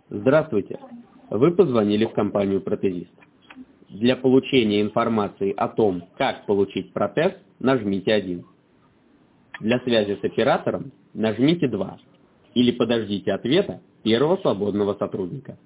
Здравствуйте. Вы позвонили в компанию «Протезист». Для получения информации о том, как получить протез, нажмите 1. Для связи с оператором нажмите 2. Или подождите ответа первого свободного сотрудника.